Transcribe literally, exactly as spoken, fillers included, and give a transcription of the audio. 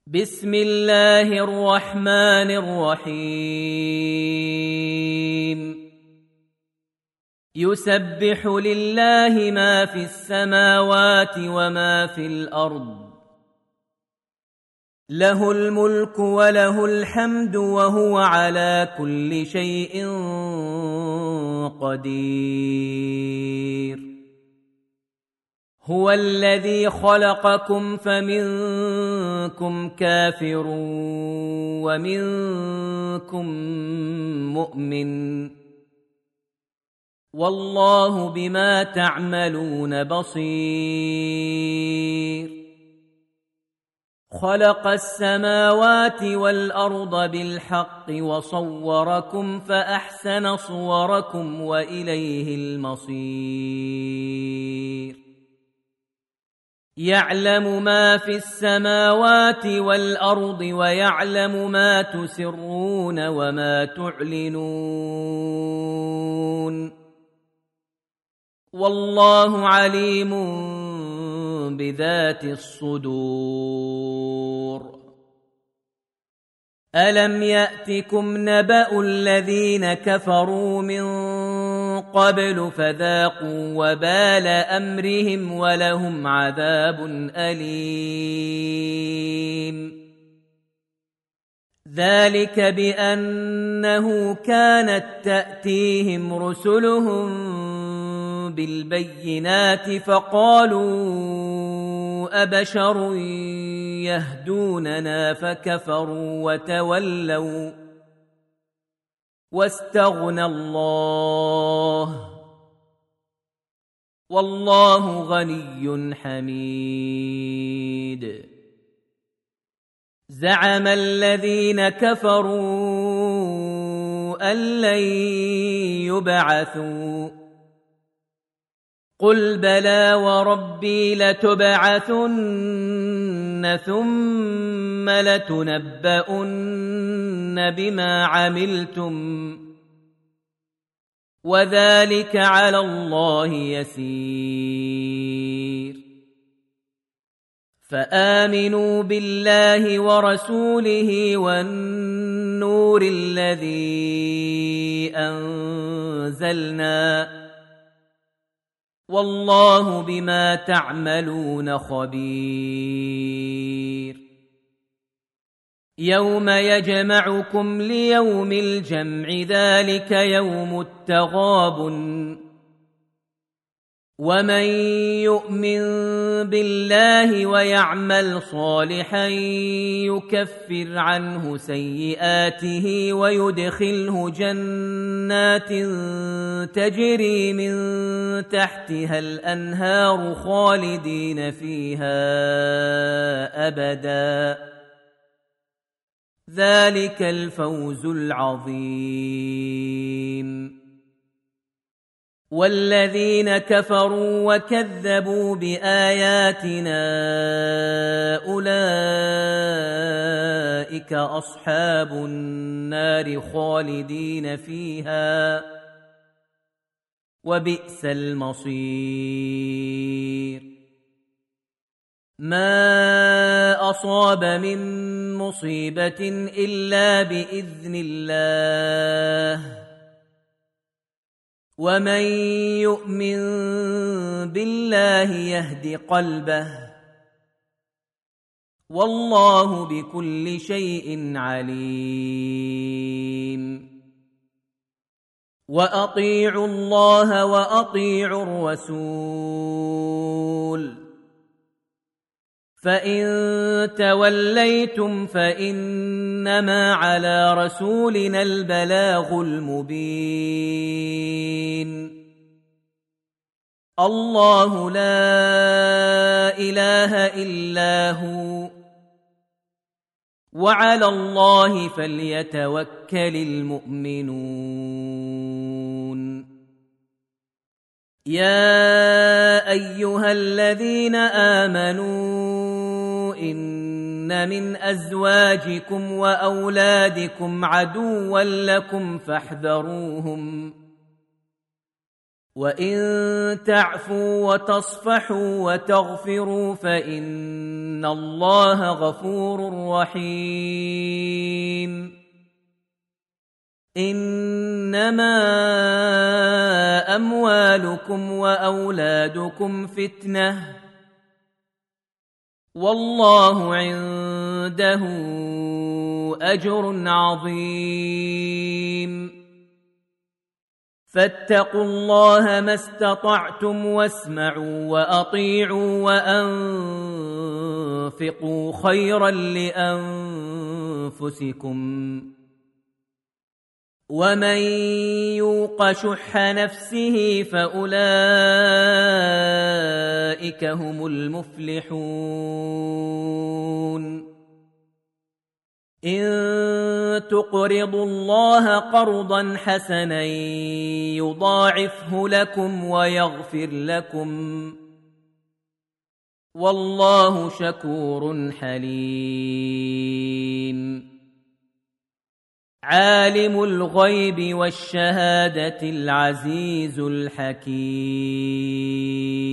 بسم الله الرحمن الرحيم يسبح لله ما في السماوات وما في الأرض له الملك وله الحمد وهو على كل شيء قدير هو الذي خلقكم فمنكم كافر ومنكم مؤمن والله بما تعملون بصير خلق السماوات والأرض بالحق وصوركم فأحسن صوركم وإليه المصير يعلم ما في السماوات والأرض ويعلم ما تسرون وما تعلنون والله عليم بذات الصدور ألم يأتكم نبأ الذين كفروا من قبل فذاقوا وبال أمرهم ولهم عذاب أليم ذلك بأنه كانت تأتيهم رسلهم بالبينات فقالوا أبشر يهدوننا فكفروا وتولوا واستغنى الله والله غني حميد زعم الذين كفروا أن لن يبعثوا قل بلى وربي لتبعثن ثم لتنبؤن بما عملتم وذلك على الله يسير فآمنوا بالله ورسوله والنور الذي أنزلنا والله بما تعملون خبير يوم يجمعكم ليوم الجمع ذلك يوم التغابن ومن يؤمن بالله ويعمل صالحا يكفر عنه سيئاته ويدخله جنات تجري من تحتها الأنهار خالدين فيها أبدا ذلك الفوز العظيم والذين كفروا وكذبوا بآياتنا أولئك أصحاب النار خالدين فيها وبئس المصير ما أصاب من مصيبة إلا بإذن الله ومن يؤمن بالله يهد قلبه والله بكل شيء عليم وأطيعوا الله وأطيعوا الرسول فإن توليتم فإنما على رسولنا البلاغ المبين الله لا إله إلا هو وعلى الله فليتوكل المؤمنون يا أيها الذين آمنوا إن من أزواجكم وأولادكم عدوا لكم فاحذروهم وإن تعفوا وتصفحوا وتغفروا فإن الله غفور رحيم. إنما أموالكم وأولادكم فتنة والله عنده أجر عظيم. فاتقوا الله ما استطعتم واسمعوا وأطيعوا وأنفقوا خيرا لأنفسكم ومن يوق شح نفسه فأولئك هم المفلحون. إن تقرضوا الله قرضا حسنا يضاعفه لكم ويغفر لكم والله شكور حليم. عالم الغيب والشهادة العزيز الحكيم.